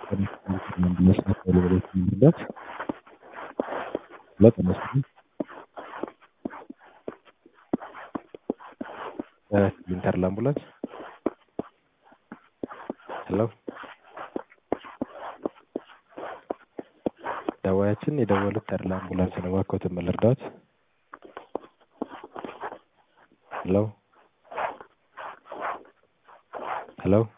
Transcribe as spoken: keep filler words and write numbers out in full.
ኢንተር ለአምቡላንስ ሄሎ ደዋያችን የደወሉት ተርላ አምቡላንስ ነው። እባክዎትን ምን ልርዳዎት? ሄሎ ሄሎ